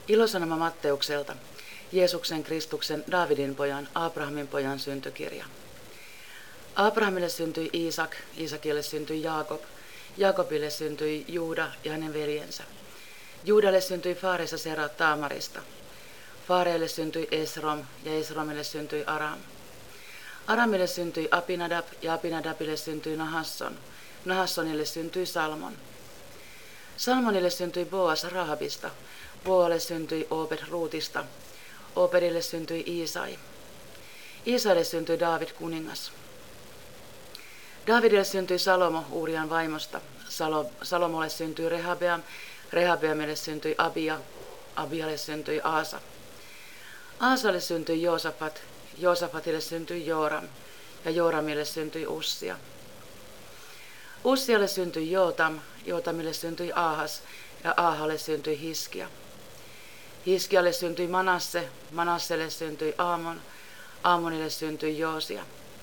Ilosanoma Matteukselta, Jeesuksen Kristuksen, Daavidin pojan, Abrahamin pojan syntykirja. Abrahamille syntyi Iisak, Iisakille syntyi Jaakob, Jaakobille syntyi Juuda ja hänen veljensä. Juudalle syntyi Faaressa Sera Taamarista. Faareille syntyi Esrom ja Esromille syntyi Aram. Aramille syntyi Abinadab ja Abinadabille syntyi Nahasson. Nahassonille syntyi Salmon. Salmonille syntyi Boas Rahabista. Boalle syntyi Obed Ruutista. Obedille syntyi Iisai. Iisaille syntyi Daavid kuningas. Daavidille syntyi Salomo Uurian vaimosta. Salomolle syntyi Rehabeam. Rehabeamille syntyi Abia. Abialle syntyi Aasa. Aasalle syntyi Joosafat. Joosafatille syntyi Jooram. Ja Jooramille syntyi Ussia. Ussialle syntyi Jootam. Jootamille syntyi Aahas. Ja Aahalle syntyi Hiskia. Hiskialle syntyi Manasse. Manasselle syntyi Aamon. Aamonille syntyi Joosia.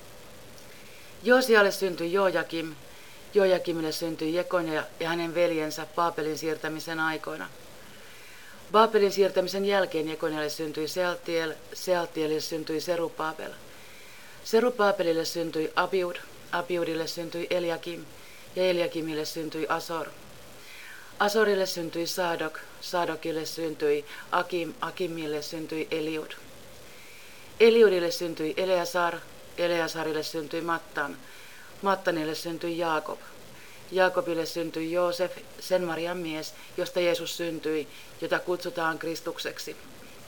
Joosialle syntyi Joojakim. Joojakimille syntyi Jekonia ja hänen veljensä Baabelin siirtämisen aikoina. Baabelin siirtämisen jälkeen Jekonialle syntyi Sealtiel, Sealtielille syntyi Serubbabel. Serubbabelille syntyi Abiud, Abiudille syntyi Eliakim ja Eliakimille syntyi Asor. Asorille syntyi Saadok, Saadokille syntyi Akim, Akimille syntyi Eliud. Eliudille syntyi Eleasar, Eleasarille syntyi Mattan, Mattanille syntyi Jaakob. Jaakobille syntyi Joosef, sen Marian mies, josta Jeesus syntyi, jota kutsutaan Kristukseksi.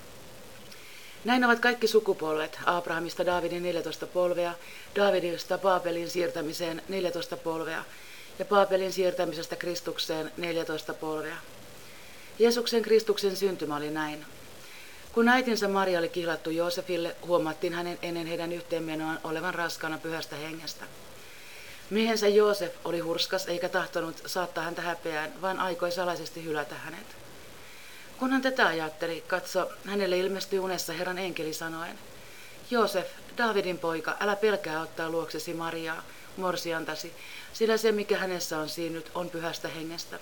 Näin ovat kaikki sukupolvet, Abrahamista Daavidin 14 polvea, Daavidista Baabelin siirtämiseen 14 polvea ja Baabelin siirtämisestä Kristukseen 14 polvea. Jeesuksen Kristuksen syntymä oli näin. Kun äitinsä Maria oli kihlattu Joosefille, huomattiin hänen ennen heidän yhteenmenoaan olevan raskaana pyhästä hengestä. Miehensä Joosef oli hurskas eikä tahtonut saattaa häntä häpeään, vaan aikoi salaisesti hylätä hänet. Kun hän tätä ajatteli, katso, hänelle ilmestyi unessa Herran enkeli sanoen: Joosef, Daavidin poika, älä pelkää ottaa luoksesi Mariaa, morsiantasi, sillä se, mikä hänessä on siinnyt, on pyhästä hengestä.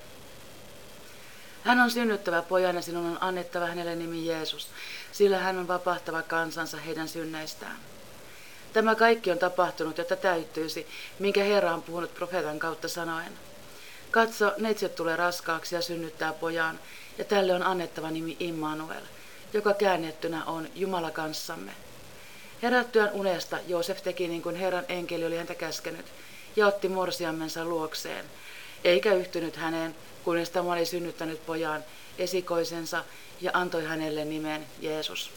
Hän on synnyttävä pojan ja sinun on annettava hänelle nimi Jeesus, sillä hän on vapahtava kansansa heidän synneistään. Tämä kaikki on tapahtunut, jotta täyttyisi, minkä Herra on puhunut profeetan kautta sanoen: Katso, neitsyt tulee raskaaksi ja synnyttää pojan, ja tälle on annettava nimi Immanuel, joka käännettynä on Jumala kanssamme. Herättyään unesta Joosef teki niin kuin Herran enkeli oli häntä käskenyt, ja otti morsiammensa luokseen, eikä yhtynyt häneen, kunnes tämä oli synnyttänyt pojan, esikoisensa, ja antoi hänelle nimen Jeesus.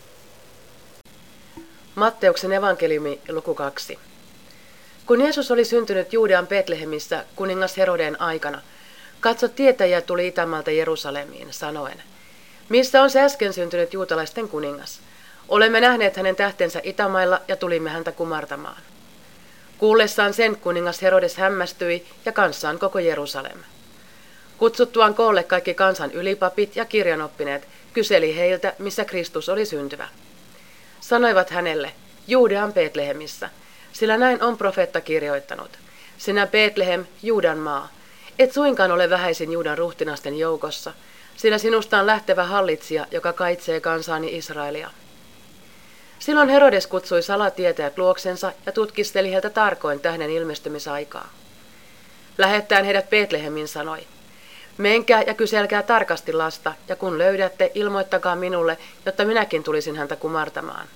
Matteuksen evankeliumi, luku 2. Kun Jeesus oli syntynyt Juudean Betlehemissä kuningas Herodeen aikana, katso, tietäjiä tuli Itämaalta Jerusalemiin, sanoen: Missä on se äsken syntynyt juutalaisten kuningas? Olemme nähneet hänen tähtensä Itämailla ja tulimme häntä kumartamaan. Kuullessaan sen kuningas Herodes hämmästyi ja kanssaan koko Jerusalem. Kutsuttuaan koolle kaikki kansan ylipapit ja kirjanoppineet, kyseli heiltä, missä Kristus oli syntyvä. Sanoivat hänelle: Juudean Betlehemissä, sillä näin on profeetta kirjoittanut: Sinä Betlehem, Juudan maa, et suinkaan ole vähäisin Juudan ruhtinasten joukossa, sillä sinusta on lähtevä hallitsija, joka kaitsee kansaani Israelia. Silloin Herodes kutsui salatietäjät luoksensa ja tutkisteli heiltä tarkoin tähden ilmestymisaikaa. Lähettäen heidät Betlehemin sanoi: Menkää ja kyselkää tarkasti lasta, ja kun löydätte, ilmoittakaa minulle, jotta minäkin tulisin häntä kumartamaan.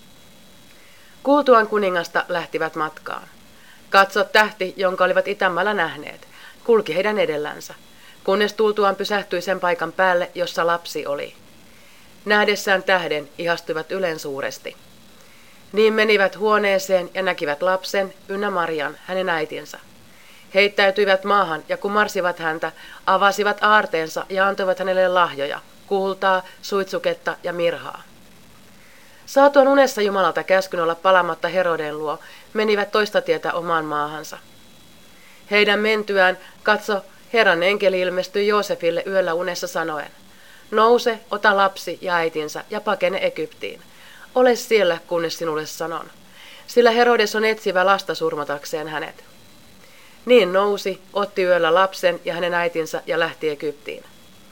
Kuultuaan kuningasta lähtivät matkaan. Katso, tähti, jonka olivat Itämaalla nähneet, kulki heidän edellänsä, kunnes tultuaan pysähtyi sen paikan päälle, jossa lapsi oli. Nähdessään tähden ihastuivat ylensuuresti. Niin menivät huoneeseen ja näkivät lapsen ynnä Marian, hänen äitinsä. Heittäytyivät maahan ja kumarsivat häntä, avasivat aarteensa ja antoivat hänelle lahjoja, kultaa, suitsuketta ja mirhaa. Saatuaan unessa Jumalalta käskyn olla palamatta Herodeen luo, menivät toista tietä omaan maahansa. Heidän mentyään, katso, Herran enkeli ilmestyi Joosefille yöllä unessa sanoen: Nouse, ota lapsi ja äitinsä ja pakene Egyptiin. Ole siellä, kunnes sinulle sanon, sillä Herodes on etsivä lasta surmatakseen hänet. Niin nousi, otti yöllä lapsen ja hänen äitinsä ja lähti Egyptiin.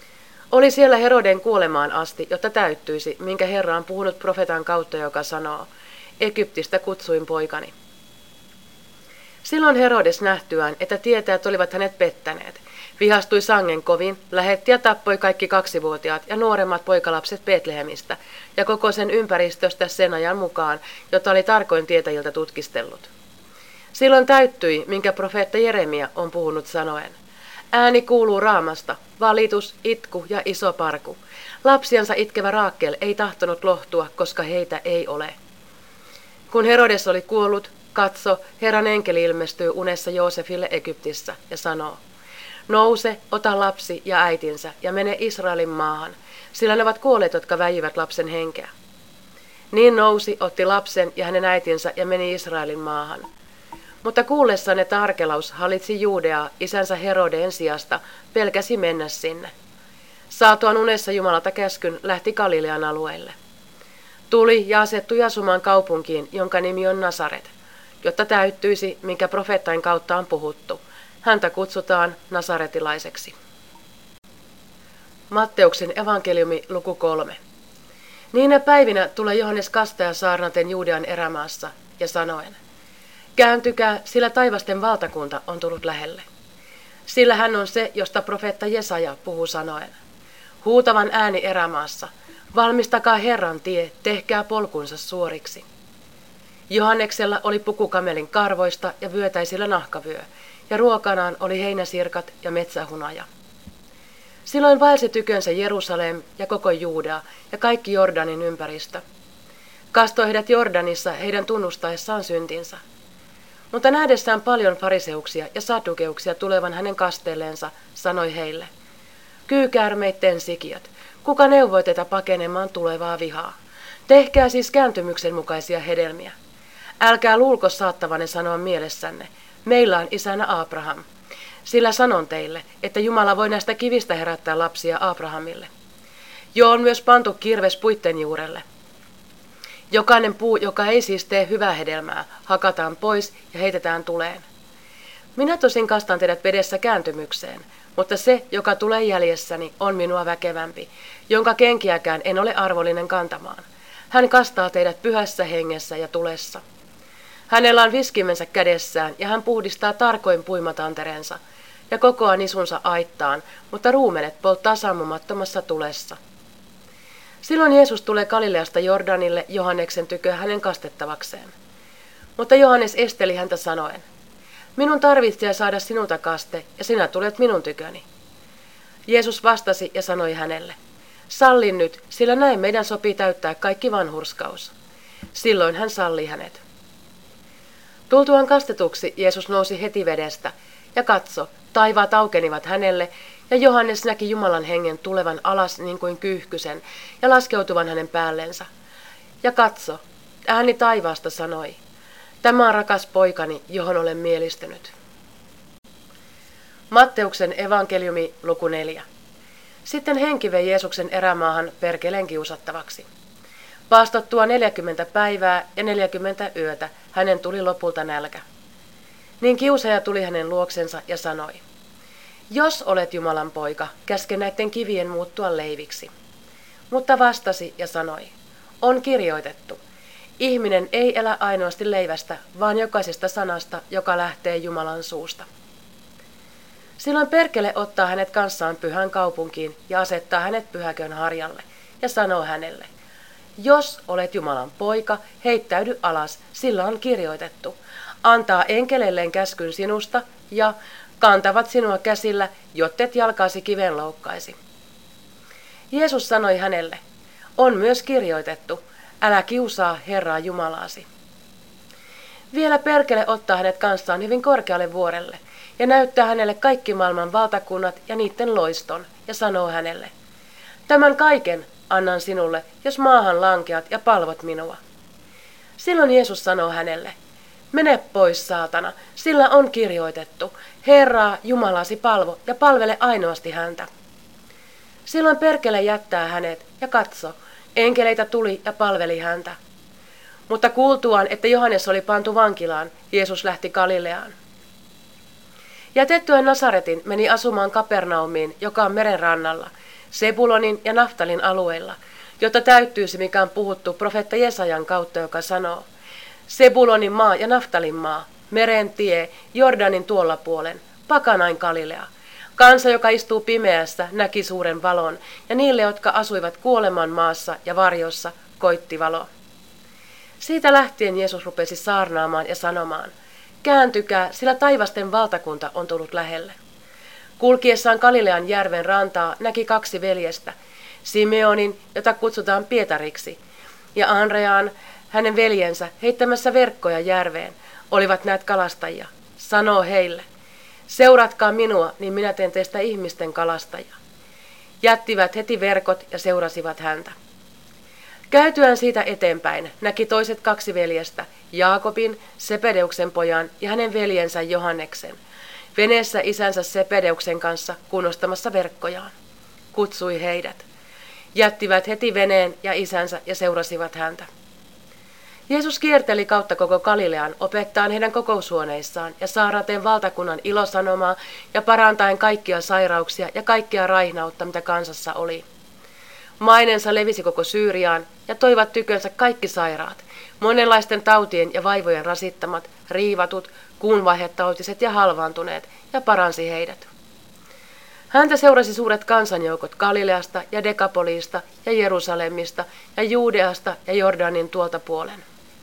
Oli siellä Heroden kuolemaan asti, jotta täyttyisi, minkä Herra on puhunut profeetan kautta, joka sanoo, Egyptistä kutsuin poikani. Silloin Herodes nähtyään, että tietäjät olivat hänet pettäneet, vihastui sangen kovin, lähetti ja tappoi kaikki 2-vuotiaat ja nuoremmat poikalapset Betlehemistä ja koko sen ympäristöstä sen ajan mukaan, jota oli tarkoin tietäjiltä tutkistellut. Silloin täyttyi, minkä profeetta Jeremia on puhunut sanoen. Ääni kuuluu Raamasta, valitus, itku ja iso parku. Lapsiansa itkevä Raakel ei tahtonut lohtua, koska heitä ei ole. Kun Herodes oli kuollut, katso, Herran enkeli ilmestyy unessa Joosefille Egyptissä ja sanoo, nouse, ota lapsi ja äitinsä ja mene Israelin maahan, sillä ne ovat kuolleet, jotka väijivät lapsen henkeä. Niin nousi, otti lapsen ja hänen äitinsä ja meni Israelin maahan. Mutta kuullessaan, että Arkelaus hallitsi Juudeaa isänsä Herodeen sijasta, pelkäsi mennä sinne. Saatuaan unessa Jumalalta käskyn, lähti Galilean alueelle. Tuli ja asettui asumaan kaupunkiin, jonka nimi on Nasaret, jotta täyttyisi, minkä profeettain kautta on puhuttu. Häntä kutsutaan nasaretilaiseksi. Matteuksen evankeliumi luku 3. Niinä päivinä tulee Johannes Kastaja saarnaten Juudean erämaassa ja sanoen, kääntykää, sillä taivasten valtakunta on tullut lähelle. Sillä hän on se, josta profeetta Jesaja puhuu sanoen. Huutavan ääni erämaassa, valmistakaa Herran tie, tehkää polkunsa suoriksi. Johanneksella oli puku kamelin karvoista ja vyötäisillä nahkavyö, ja ruokanaan oli heinäsirkat ja metsähunaja. Silloin vaelsi tykönsä Jerusalem ja koko Juudea ja kaikki Jordanin ympäristö. Kastoi heidät Jordanissa heidän tunnustaessaan syntinsä. Mutta nähdessään paljon fariseuksia ja saddukeuksia tulevan hänen kasteelleensa, sanoi heille, kyykäärmeitten sikiöt, kuka neuvoi teitä pakenemaan tulevaa vihaa? Tehkää siis kääntymyksen mukaisia hedelmiä. Älkää luulko saattavanne sanoa mielessänne, meillä on isänä Abraham. Sillä sanon teille, että Jumala voi näistä kivistä herättää lapsia Abrahamille. Jo on myös pantu kirves puitten juurelle. Jokainen puu, joka ei siis tee hyvää hedelmää, hakataan pois ja heitetään tuleen. Minä tosin kastan teidät vedessä kääntymykseen, mutta se, joka tulee jäljessäni, on minua väkevämpi, jonka kenkiäkään en ole arvollinen kantamaan. Hän kastaa teidät pyhässä hengessä ja tulessa. Hänellä on viskimensä kädessään ja hän puhdistaa tarkoin puimatantereensa ja kokoaa nisunsa aittaan, mutta ruumenet polttaa sammumattomassa tulessa. Silloin Jeesus tulee Galileasta Jordanille Johanneksen tykö hänen kastettavakseen. Mutta Johannes esteli häntä sanoen, minun tarvitsee saada sinulta kaste ja sinä tulet minun tyköni. Jeesus vastasi ja sanoi hänelle, salli nyt, sillä näin meidän sopii täyttää kaikki vanhurskaus. Silloin hän salli hänet. Tultuaan kastetuksi Jeesus nousi heti vedestä, ja katso, taivaat aukenivat hänelle, ja Johannes näki Jumalan hengen tulevan alas niin kuin kyyhkysen, ja laskeutuvan hänen päällensä. Ja katso, ääni taivaasta sanoi, tämä on rakas poikani, johon olen mielistynyt. Matteuksen evankeliumi luku 4. Sitten henki vei Jeesuksen erämaahan perkeleen kiusattavaksi. Paastottua 40 päivää ja 40 yötä hänen tuli lopulta nälkä. Niin kiusaaja tuli hänen luoksensa ja sanoi, jos olet Jumalan poika, käske näiden kivien muuttua leiviksi. Mutta vastasi ja sanoi, on kirjoitettu, ihminen ei elä ainoasti leivästä, vaan jokaisesta sanasta, joka lähtee Jumalan suusta. Silloin perkele ottaa hänet kanssaan pyhän kaupunkiin ja asettaa hänet pyhäkön harjalle ja sanoo hänelle, jos olet Jumalan poika, heittäydy alas, sillä on kirjoitettu. Antaa enkeleilleen käskyn sinusta ja kantavat sinua käsillä, jottet jalkaasi kiven loukkaisi. Jeesus sanoi hänelle, on myös kirjoitettu, älä kiusaa Herraa Jumalaasi. Vielä perkele ottaa hänet kanssaan hyvin korkealle vuorelle ja näyttää hänelle kaikki maailman valtakunnat ja niiden loiston ja sanoo hänelle, tämän kaiken annan sinulle, jos maahan lankeat ja palvot minua. Silloin Jeesus sanoo hänelle, mene pois saatana, sillä on kirjoitettu, Herraa Jumalasi palvo ja palvele ainoasti häntä. Silloin perkele jättää hänet ja katso, enkeleitä tuli ja palveli häntä. Mutta kuultuaan, että Johannes oli pantu vankilaan, Jeesus lähti Galileaan. Jätettyään Nasaretin meni asumaan Kapernaumiin, joka on meren rannalla, Sebulonin ja Naftalin alueilla, jotta täyttyisi mikä on puhuttu profeetta Jesajan kautta, joka sanoo: Sebulonin maa ja Naftalin maa, meren tie, Jordanin tuolla puolen, pakanain Galilea. Kansa, joka istuu pimeässä, näki suuren valon, ja niille, jotka asuivat kuoleman maassa ja varjossa, koitti valo. Siitä lähtien Jeesus rupesi saarnaamaan ja sanomaan: Kääntykää, sillä taivasten valtakunta on tullut lähelle. Kulkiessaan Galilean järven rantaa näki 2 veljestä, Simeonin, jota kutsutaan Pietariksi, ja Andreaan, hänen veljensä, heittämässä verkkoja järveen, olivat näet kalastajia. Sanoo heille: Seuratkaa minua, niin minä teen teistä ihmisten kalastajia. Jättivät heti verkot ja seurasivat häntä. Käytyään siitä eteenpäin näki toiset 2 veljestä, Jaakobin, Sepedeuksen pojan ja hänen veljensä Johanneksen, veneessä isänsä Sepedeuksen kanssa kunnostamassa verkkojaan. Kutsui heidät. Jättivät heti veneen ja isänsä ja seurasivat häntä. Jeesus kierteli kautta koko Galilean opettaen heidän kokoushuoneissaan ja saarnaten valtakunnan ilosanomaa ja parantaen kaikkia sairauksia ja kaikkia raihnautta, mitä kansassa oli. Mainensa levisi koko Syyriaan ja toivat tykönsä kaikki sairaat, monenlaisten tautien ja vaivojen rasittamat, riivatut, kuunvaihetautiset ja halvaantuneet, ja paransi heidät. Häntä seurasi suuret kansanjoukot Galileasta ja Dekapolista ja Jerusalemista ja Juudeasta ja Jordanin tuolta puolen.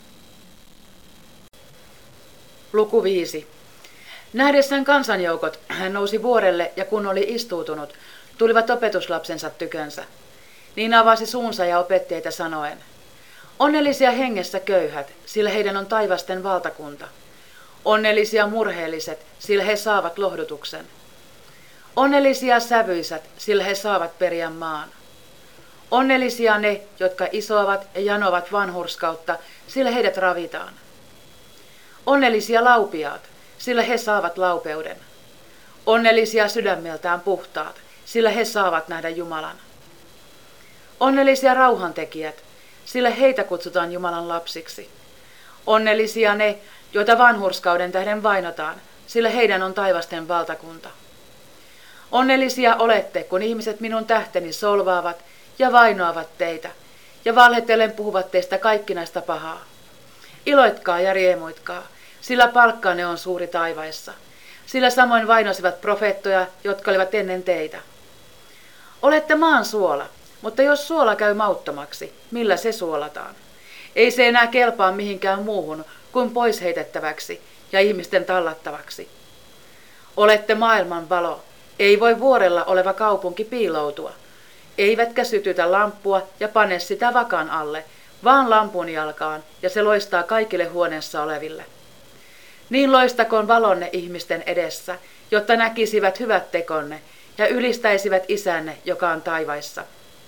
Luku 5. Nähdessään kansanjoukot hän nousi vuorelle, ja kun oli istuutunut, tulivat opetuslapsensa tykönsä. Niin avasi suunsa ja opetti heitä sanoen: Onnellisia hengessä köyhät, sillä heidän on taivasten valtakunta. Onnellisia murheelliset, sillä he saavat lohdutuksen. Onnellisia sävyisät, sillä he saavat periä maan. Onnellisia ne, jotka isoavat ja janovat vanhurskautta, sillä heidät ravitaan. Onnellisia laupiaat, sillä he saavat laupeuden. Onnellisia sydämeltään puhtaat, sillä he saavat nähdä Jumalan. Onnellisia rauhantekijät, sillä heitä kutsutaan Jumalan lapsiksi. Onnellisia ne, joita vanhurskauden tähden vainotaan, sillä heidän on taivasten valtakunta. Onnellisia olette, kun ihmiset minun tähteni solvaavat ja vainoavat teitä, ja valhetellen puhuvat teistä kaikkinaista pahaa. Iloitkaa ja riemuitkaa, sillä palkkanne on suuri taivaissa, sillä samoin vainosivat profeettoja, jotka olivat ennen teitä. Olette maan suola, mutta jos suola käy mauttomaksi, millä se suolataan? Ei se enää kelpaa mihinkään muuhun kuin pois heitettäväksi ja ihmisten tallattavaksi. Olette maailman valo. Ei voi vuorella oleva kaupunki piiloutua. Eivätkä sytytä lamppua ja pane sitä vakan alle, vaan lampun jalkaan, ja se loistaa kaikille huoneessa oleville. Niin loistakoon valonne ihmisten edessä, jotta näkisivät hyvät tekonne ja ylistäisivät Isänne, joka on taivaissa.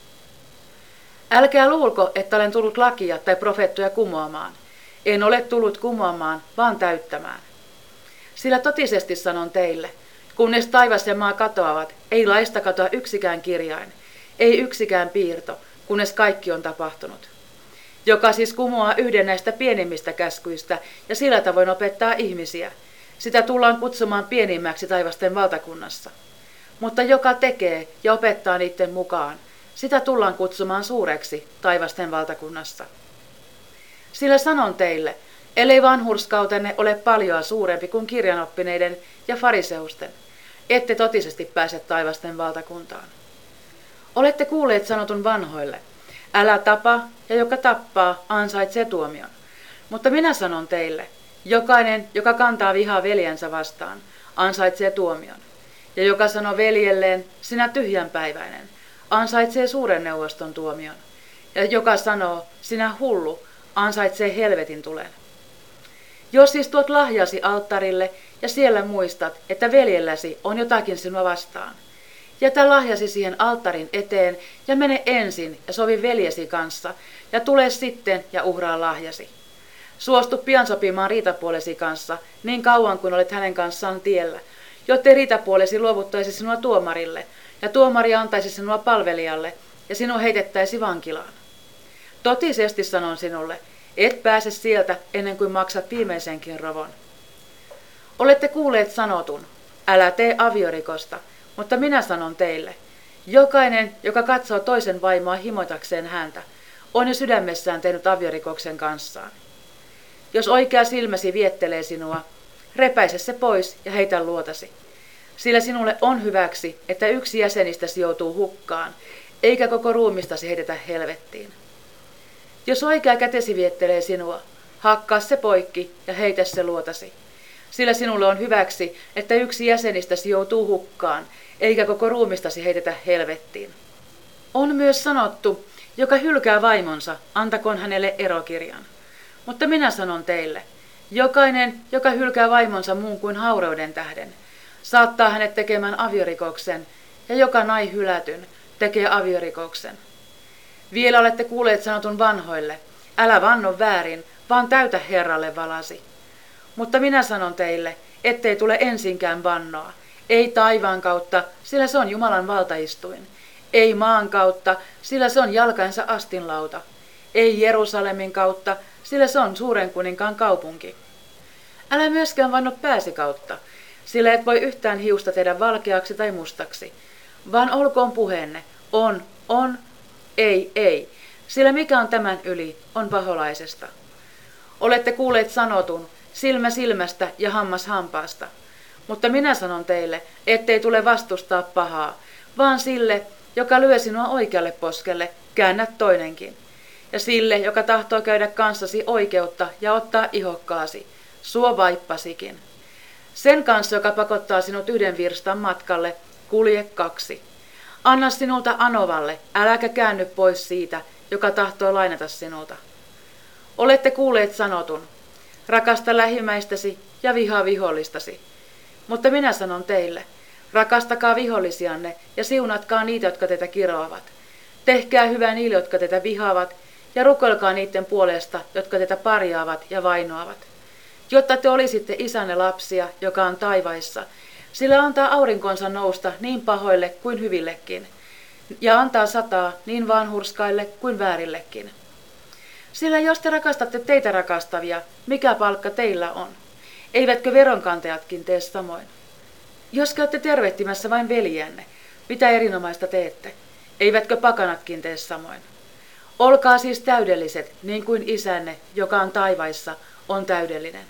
Älkää luulko, että olen tullut lakia tai profeettoja kumoamaan. En ole tullut kumoamaan, vaan täyttämään. Sillä totisesti sanon teille, kunnes taivas ja maa katoavat, ei laista katoa yksikään kirjain, ei yksikään piirto, kunnes kaikki on tapahtunut. Joka siis kumoaa yhden näistä pienimmistä käskyistä ja sillä tavoin opettaa ihmisiä, sitä tullaan kutsumaan pienimmäksi taivasten valtakunnassa. Mutta joka tekee ja opettaa niiden mukaan, sitä tullaan kutsumaan suureksi taivasten valtakunnassa. Sillä sanon teille, ellei vanhurskautenne ole paljoa suurempi kuin kirjanoppineiden ja fariseusten, ette totisesti pääse taivasten valtakuntaan. Olette kuulleet sanotun vanhoille, älä tapa, ja joka tappaa, ansaitsee tuomion. Mutta minä sanon teille, jokainen, joka kantaa vihaa veljensä vastaan, ansaitsee tuomion. Ja joka sanoo veljelleen, sinä tyhjänpäiväinen, ansaitsee suuren neuvoston tuomion. Ja joka sanoo, sinä hullu, ansaitsee helvetin tulen. Jos siis tuot lahjasi alttarille ja siellä muistat, että veljelläsi on jotakin sinua vastaan, jätä lahjasi siihen alttarin eteen ja mene ensin ja sovi veljesi kanssa ja tule sitten ja uhraa lahjasi. Suostu pian sopimaan riitapuolesi kanssa niin kauan kuin olet hänen kanssaan tiellä, jottei riitapuolesi luovuttaisi sinua tuomarille ja tuomari antaisi sinua palvelijalle ja sinua heitettäisi vankilaan. Totisesti sanon sinulle, et pääse sieltä ennen kuin maksat viimeisenkin rovon. Olette kuulleet sanotun, älä tee aviorikosta, mutta minä sanon teille, Jokainen, joka katsoo toisen vaimoa himoitakseen häntä, on jo sydämessään tehnyt aviorikoksen kanssaan. Jos oikea silmäsi viettelee sinua, repäise se pois ja heitä luotasi. Sillä sinulle on hyväksi, että yksi jäsenistäsi joutuu hukkaan, eikä koko ruumistasi heitetä helvettiin. Jos oikea kätesi viettelee sinua, hakkaa se poikki ja heitä se luotasi. Sillä sinulle on hyväksi, että yksi jäsenistäsi joutuu hukkaan, eikä koko ruumistasi heitetä helvettiin. On myös sanottu, joka hylkää vaimonsa, antakoon hänelle erokirjan. Mutta minä sanon teille, jokainen, joka hylkää vaimonsa muun kuin haureuden tähden, saattaa hänet tekemään aviorikoksen, ja joka nai hylätyn tekee aviorikoksen. Vielä olette kuulleet sanotun vanhoille, älä vanno väärin, vaan täytä Herralle valasi. Mutta minä sanon teille, ettei tule ensinkään vannoa, ei taivaan kautta, sillä se on Jumalan valtaistuin, ei maan kautta, sillä se on jalkainsa astinlauta, ei Jerusalemin kautta, sillä se on suuren kuninkaan kaupunki. Älä myöskään vanno pääsi kautta, sillä et voi yhtään hiusta tehdä valkeaksi tai mustaksi, vaan olkoon puheenne, on, ei, sillä mikä on tämän yli, on paholaisesta. Olette kuulleet sanotun, silmä silmästä ja hammas hampaasta, mutta minä sanon teille, ettei tule vastustaa pahaa, vaan sille, joka lyö sinua oikealle poskelle, käännät toinenkin. Ja sille, joka tahtoo käydä kanssasi oikeutta ja ottaa ihokkaasi, suo vaippasikin. Sen kanssa, joka pakottaa sinut yhden virstan matkalle, kulje 2. Anna sinulta anovalle, äläkä käänny pois siitä, joka tahtoo lainata sinulta. Olette kuulleet sanotun, rakasta lähimmäistäsi ja vihaa vihollistasi. Mutta minä sanon teille, rakastakaa vihollisianne ja siunatkaa niitä, jotka teitä kiroavat. Tehkää hyvää niille, jotka teitä vihaavat, ja rukoilkaa niiden puolesta, jotka teitä parjaavat ja vainoavat. Jotta te olisitte isänne lapsia, joka on taivaissa, sillä antaa aurinkonsa nousta niin pahoille kuin hyvillekin, ja antaa sataa niin vanhurskaille kuin väärillekin. Sillä jos te rakastatte teitä rakastavia, mikä palkka teillä on? Eivätkö veronkantajatkin tee samoin? Jos käytte tervehtimässä vain veljiänne, mitä erinomaista teette? Eivätkö pakanatkin tee samoin? Olkaa siis täydelliset, niin kuin isänne, joka on taivaissa, on täydellinen.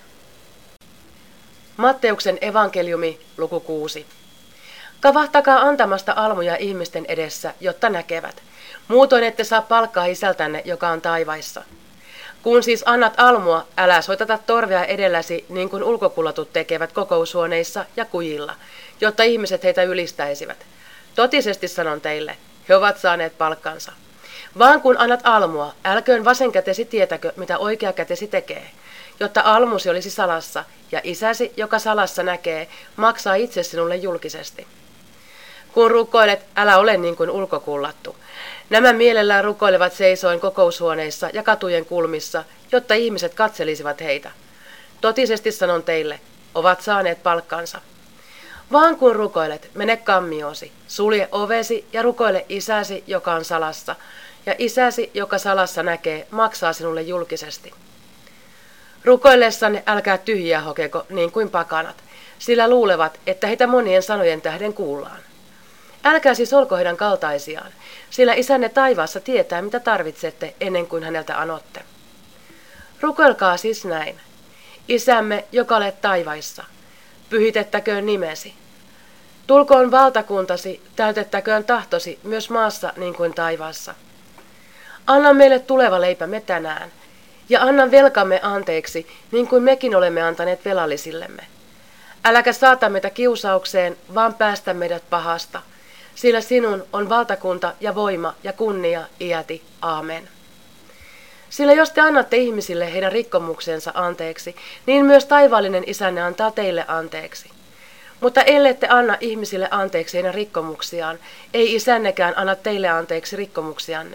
Matteuksen evankeliumi, luku 6. Kavahtakaa antamasta almuja ihmisten edessä, jotta näkevät. Muutoin ette saa palkkaa isältänne, joka on taivaissa. Kun siis annat almua, älä soitata torvea edelläsi, niin kuin ulkokullatut tekevät kokoushuoneissa ja kujilla, jotta ihmiset heitä ylistäisivät. Totisesti sanon teille, he ovat saaneet palkkansa. Vaan kun annat almua, älköön vasen kätesi tietäkö, mitä oikea kätesi tekee, jotta almusi olisi salassa, ja isäsi, joka salassa näkee, maksaa itse sinulle julkisesti. Kun rukoilet, älä ole niin kuin ulkokullattu. Nämä mielellään rukoilevat seisoin kokoushuoneissa ja katujen kulmissa, jotta ihmiset katselisivat heitä. Totisesti sanon teille, ovat saaneet palkkansa. Vaan kun rukoilet, mene kammiosi, sulje ovesi ja rukoile isäsi, joka on salassa, ja isäsi, joka salassa näkee, maksaa sinulle julkisesti. Rukoillessanne älkää tyhjiä hokeko niin kuin pakanat, sillä luulevat, että heitä monien sanojen tähden kuullaan. Älkää siis olko heidän kaltaisiaan, sillä isänne taivaassa tietää, mitä tarvitsette ennen kuin häneltä anotte. Rukoilkaa siis näin. Isämme, joka olet taivaissa, pyhitettäköön nimesi. Tulkoon valtakuntasi, täytettäköön tahtosi myös maassa niin kuin taivaassa. Anna meille tuleva leipämme tänään, ja anna velkamme anteeksi, niin kuin mekin olemme antaneet velallisillemme. Äläkä saata meitä kiusaukseen, vaan päästä meidät pahasta, sillä sinun on valtakunta ja voima ja kunnia iäti. Aamen. Sillä jos te annatte ihmisille heidän rikkomuksensa anteeksi, niin myös taivaallinen isänne antaa teille anteeksi. Mutta ellette anna ihmisille anteeksi heidän rikkomuksiaan, ei isännekään anna teille anteeksi rikkomuksianne.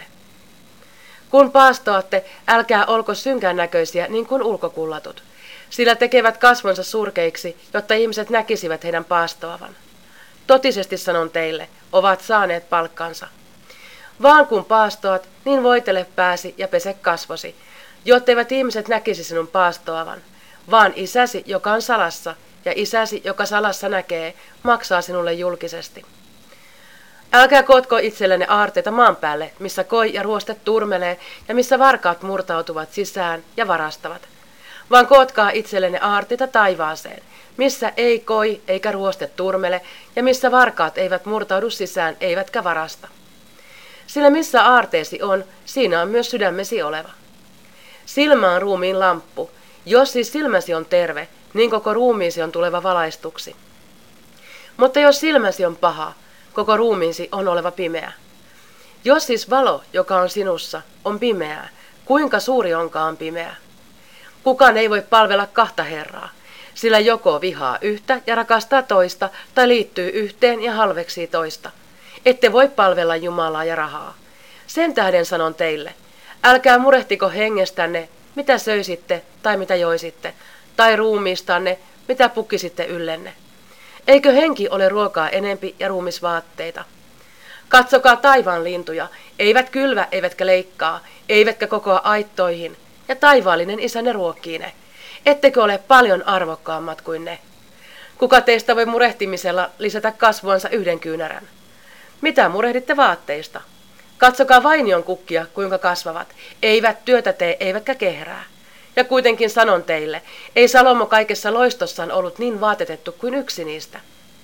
Kun paastoatte, älkää olko synkän näköisiä niin kuin ulkokullatut, sillä tekevät kasvonsa surkeiksi, jotta ihmiset näkisivät heidän paastoavan. Totisesti sanon teille, ovat saaneet palkkansa. Vaan kun paastoat, niin voitele pääsi ja pese kasvosi, jotteivät ihmiset näkisi sinun paastoavan, vaan isäsi, joka on salassa, ja isäsi, joka salassa näkee, maksaa sinulle julkisesti. Älkää kootko itsellenne aarteita maan päälle, missä koi ja ruoste turmelee ja missä varkaat murtautuvat sisään ja varastavat. Vaan kootkaa itsellenne aarteita taivaaseen, missä ei koi eikä ruoste turmele ja missä varkaat eivät murtaudu sisään eivätkä varasta. Sillä missä aarteesi on, siinä on myös sydämesi oleva. Silmä on ruumiin lamppu. Jos siis silmäsi on terve, niin koko ruumiisi on tuleva valaistuksi. Mutta jos silmäsi on paha, koko ruumiisi on oleva pimeä. Jos siis valo, joka on sinussa, on pimeää, kuinka suuri onkaan pimeä? Kukaan ei voi palvella kahta herraa, sillä joko vihaa yhtä ja rakastaa toista, tai liittyy yhteen ja halveksii toista. Ette voi palvella Jumalaa ja rahaa. Sen tähden sanon teille, älkää murehtiko hengestänne, mitä söisitte tai mitä joisitte, tai ruumiistanne, mitä pukkisitte yllenne. Eikö henki ole ruokaa enempi ja ruumisvaatteita? Katsokaa taivaan lintuja, eivät kylvä eivätkä leikkaa, eivätkä kokoa aittoihin, ja taivaallinen Isänne ruokkii ne. Ettekö ole paljon arvokkaammat kuin ne? Kuka teistä voi murehtimisella lisätä kasvuansa 1 kyynärän? Mitä murehditte vaatteista? Katsokaa vainion kukkia, kuinka kasvavat. Eivät työtä tee, eivätkä kehrää. Ja kuitenkin sanon teille, ei Salomo kaikessa loistossaan ollut niin vaatetettu kuin yksi niistä.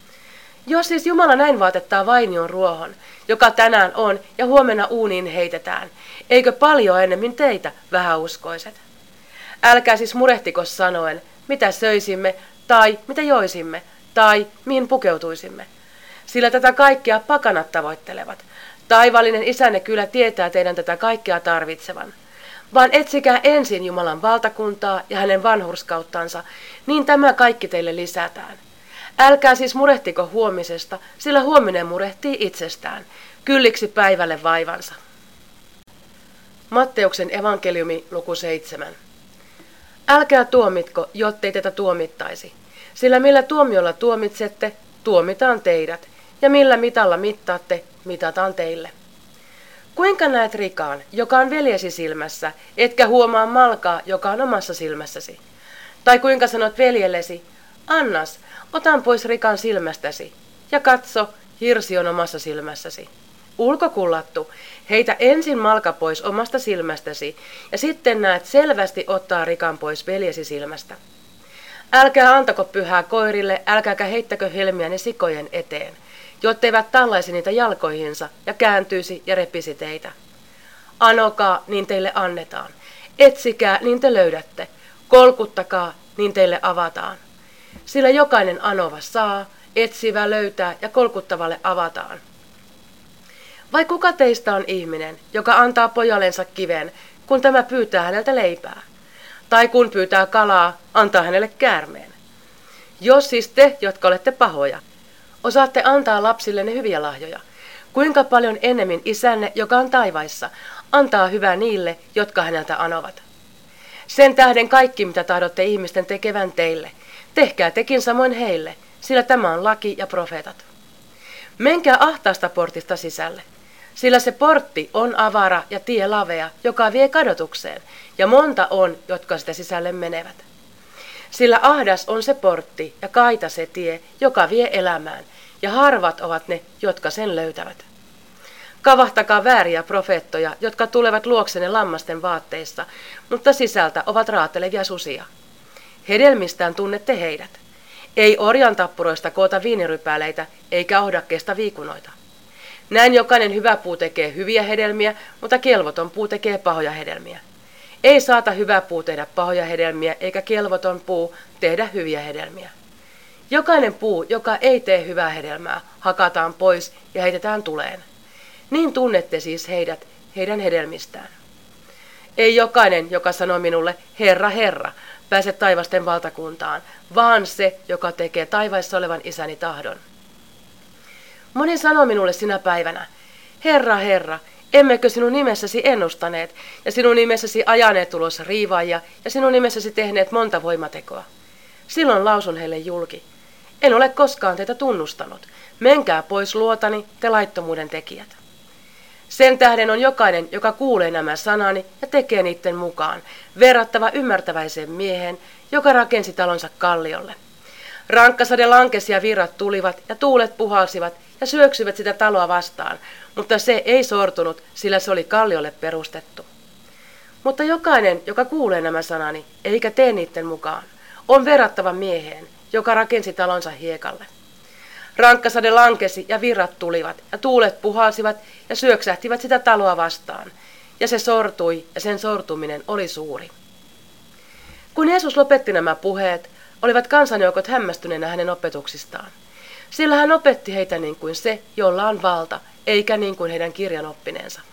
Jos siis Jumala näin vaatettaa vainion ruohon, joka tänään on ja huomenna uuniin heitetään, eikö paljon ennemmin teitä, vähäuskoiset? Älkää siis murehtiko sanoen, mitä söisimme, tai mitä joisimme, tai mihin pukeutuisimme. Sillä tätä kaikkea pakanat tavoittelevat. Taivallinen Isänne kyllä tietää teidän tätä kaikkea tarvitsevan. Vaan etsikää ensin Jumalan valtakuntaa ja hänen vanhurskauttansa, niin tämä kaikki teille lisätään. Älkää siis murehtiko huomisesta, sillä huominen murehtii itsestään. Kylliksi päivälle vaivansa. Matteuksen evankeliumi luku 7. Älkää tuomitko, jottei teitä tuomittaisi, sillä millä tuomiolla tuomitsette, tuomitaan teidät, ja millä mitalla mittaatte, mitataan teille. Kuinka näet rikaan, joka on veljesi silmässä, etkä huomaa malkaa, joka on omassa silmässäsi? Tai kuinka sanot veljellesi, annas, otan pois rikan silmästäsi, ja katso, hirsi on omassa silmässäsi. Ulkokullattu, heitä ensin malka pois omasta silmästäsi, ja sitten näet selvästi ottaa rikan pois veljesi silmästä. Älkää antako pyhää koirille, älkääkä heittäkö helmiänne sikojen eteen, jotteivät tallaisi niitä jalkoihinsa ja kääntyisi ja repisi teitä. Anokaa, niin teille annetaan. Etsikää, niin te löydätte. Kolkuttakaa, niin teille avataan. Sillä jokainen anova saa, etsivä löytää ja kolkuttavalle avataan. Vai kuka teistä on ihminen, joka antaa pojallensa kiven, kun tämä pyytää häneltä leipää? Tai kun pyytää kalaa, antaa hänelle käärmeen. Jos siis te, jotka olette pahoja, osaatte antaa lapsillenne hyviä lahjoja, kuinka paljon ennemmin Isänne, joka on taivaissa, antaa hyvää niille, jotka häneltä anovat. Sen tähden kaikki, mitä tahdotte ihmisten tekevän teille, tehkää tekin samoin heille, sillä tämä on laki ja profeetat. Menkää ahtaasta portista sisälle, sillä se portti on avara ja tie lavea, joka vie kadotukseen, ja monta on, jotka sitä sisälle menevät. Sillä ahdas on se portti ja kaita se tie, joka vie elämään, ja harvat ovat ne, jotka sen löytävät. Kavahtakaa vääriä profeettoja, jotka tulevat luoksenne lammasten vaatteissa, mutta sisältä ovat raatelevia susia. Hedelmistään tunnette heidät. Ei orjan tappuroista koota viinirypäleitä, eikä ohdakkeesta viikunoita. Näin jokainen hyvä puu tekee hyviä hedelmiä, mutta kelvoton puu tekee pahoja hedelmiä. Ei saata hyvä puu tehdä pahoja hedelmiä, eikä kelvoton puu tehdä hyviä hedelmiä. Jokainen puu, joka ei tee hyvää hedelmää, hakataan pois ja heitetään tuleen. Niin tunnette siis heidät heidän hedelmistään. Ei jokainen, joka sanoo minulle, Herra, Herra, pääse taivasten valtakuntaan, vaan se, joka tekee taivaissa olevan Isäni tahdon. Moni sanoo minulle sinä päivänä, Herra, Herra, emmekö sinun nimessäsi ennustaneet, ja sinun nimessäsi ajaneet ulos riivaajia, ja sinun nimessäsi tehneet monta voimatekoa. Silloin lausun heille julki. En ole koskaan teitä tunnustanut. Menkää pois luotani, te laittomuuden tekijät. Sen tähden on jokainen, joka kuulee nämä sanani ja tekee niiden mukaan, verrattava ymmärtäväiseen miehen, joka rakensi talonsa kalliolle. Rankkasade lankesi ja virrat tulivat ja tuulet puhalsivat ja syöksyivät sitä taloa vastaan, mutta se ei sortunut, sillä se oli kalliolle perustettu. Mutta jokainen, joka kuulee nämä sanani, eikä tee niiden mukaan, on verrattava mieheen, joka rakensi talonsa hiekalle. Rankkasade lankesi ja virrat tulivat ja tuulet puhalsivat ja syöksähtivät sitä taloa vastaan, ja se sortui ja sen sortuminen oli suuri. Kun Jeesus lopetti nämä puheet, olivat kansanjoukot hämmästyneenä hänen opetuksistaan. Sillä hän opetti heitä niin kuin se, jolla on valta, eikä niin kuin heidän kirjanoppineensa.